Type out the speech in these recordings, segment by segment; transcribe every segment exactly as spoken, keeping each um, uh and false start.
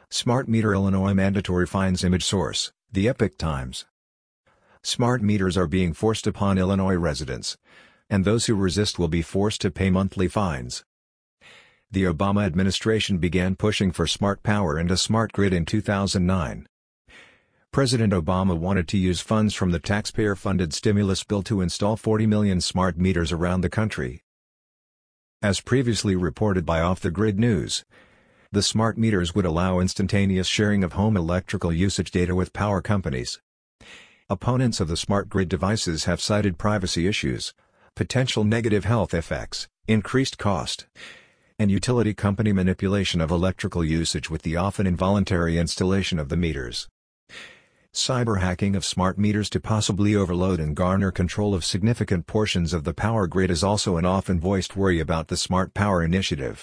Smart meter Illinois mandatory fines. Image source, The Epoch Times. Smart meters are being forced upon Illinois residents, and those who resist will be forced to pay monthly fines. The Obama administration began pushing for smart power and a smart grid in two thousand nine. President Obama wanted to use funds from the taxpayer-funded stimulus bill to install forty million smart meters around the country. As previously reported by Off the Grid News, the smart meters would allow instantaneous sharing of home electrical usage data with power companies. Opponents of the smart grid devices have cited privacy issues, potential negative health effects, increased cost, and utility company manipulation of electrical usage with the often involuntary installation of the meters. Cyber hacking of smart meters to possibly overload and garner control of significant portions of the power grid is also an often voiced worry about the Smart Power initiative.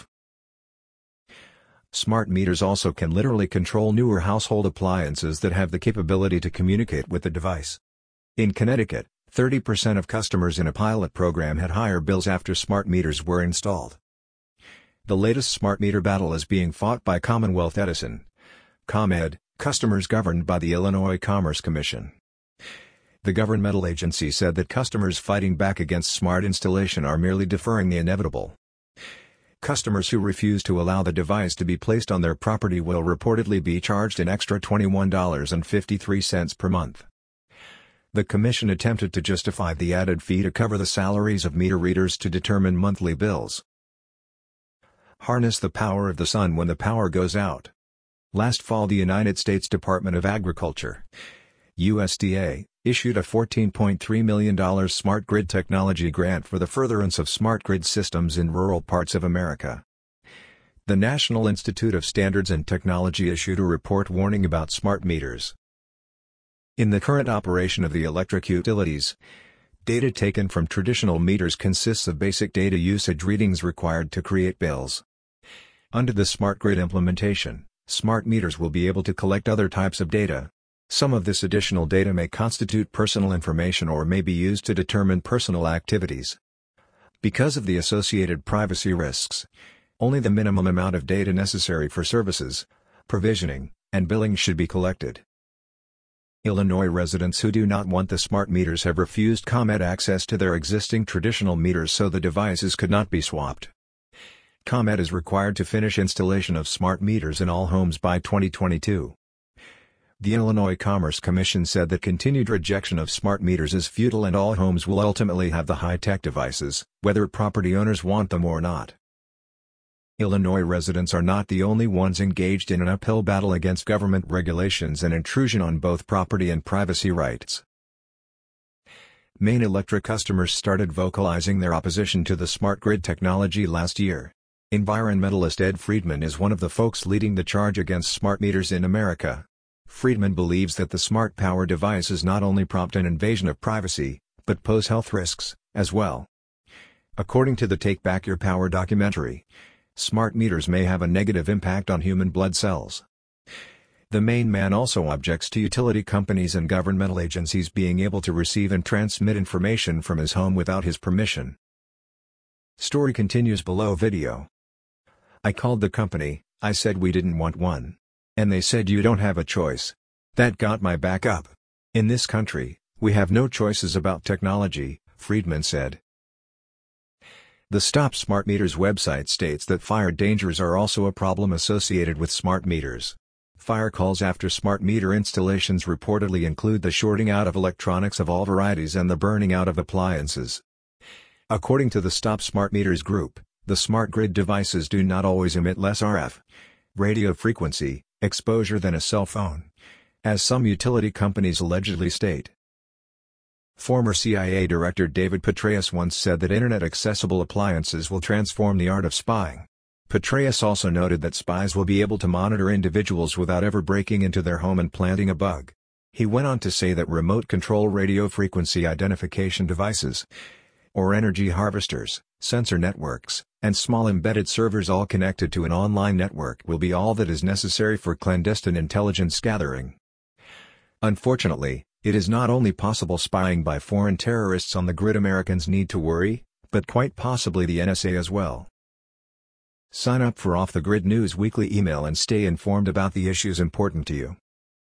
Smart meters also can literally control newer household appliances that have the capability to communicate with the device. In Connecticut, thirty percent of customers in a pilot program had higher bills after smart meters were installed. The latest smart meter battle is being fought by Commonwealth Edison, ComEd, customers governed by the Illinois Commerce Commission. The governmental agency said that customers fighting back against smart installation are merely deferring the inevitable. Customers who refuse to allow the device to be placed on their property will reportedly be charged an extra twenty-one dollars and fifty-three cents per month. The commission attempted to justify the added fee to cover the salaries of meter readers to determine monthly bills. Harness the power of the sun when the power goes out. Last fall, the United States Department of Agriculture, U S D A, issued a fourteen point three million dollars smart grid technology grant for the furtherance of smart grid systems in rural parts of America. The National Institute of Standards and Technology issued a report warning about smart meters. In the current operation of the electric utilities, data taken from traditional meters consists of basic data usage readings required to create bills. Under the smart grid implementation, smart meters will be able to collect other types of data. Some of this additional data may constitute personal information or may be used to determine personal activities. Because of the associated privacy risks, only the minimum amount of data necessary for services, provisioning, and billing should be collected. Illinois residents who do not want the smart meters have refused ComEd access to their existing traditional meters so the devices could not be swapped. ComEd is required to finish installation of smart meters in all homes by twenty twenty-two. The Illinois Commerce Commission said that continued rejection of smart meters is futile and all homes will ultimately have the high-tech devices, whether property owners want them or not. Illinois residents are not the only ones engaged in an uphill battle against government regulations and intrusion on both property and privacy rights. Maine Electric customers started vocalizing their opposition to the smart grid technology last year. Environmentalist Ed Friedman is one of the folks leading the charge against smart meters in America. Friedman believes that the smart power devices not only prompt an invasion of privacy, but pose health risks, as well. According to the Take Back Your Power documentary, smart meters may have a negative impact on human blood cells. The Maine man also objects to utility companies and governmental agencies being able to receive and transmit information from his home without his permission. Story continues below video. I called the company, I said we didn't want one. And they said you don't have a choice. That got my back up. In this country, we have no choices about technology, Friedman said. The Stop Smart Meters website states that fire dangers are also a problem associated with smart meters. Fire calls after smart meter installations reportedly include the shorting out of electronics of all varieties and the burning out of appliances. According to the Stop Smart Meters group, the smart grid devices do not always emit less R F radio frequency exposure than a cell phone, as some utility companies allegedly state. Former C I A Director David Petraeus once said that Internet-accessible appliances will transform the art of spying. Petraeus also noted that spies will be able to monitor individuals without ever breaking into their home and planting a bug. He went on to say that remote control radio frequency identification devices, or energy harvesters, sensor networks, and small embedded servers all connected to an online network will be all that is necessary for clandestine intelligence gathering. Unfortunately, it is not only possible spying by foreign terrorists on the grid Americans need to worry, but quite possibly the N S A as well. Sign up for Off the Grid News weekly email and stay informed about the issues important to you.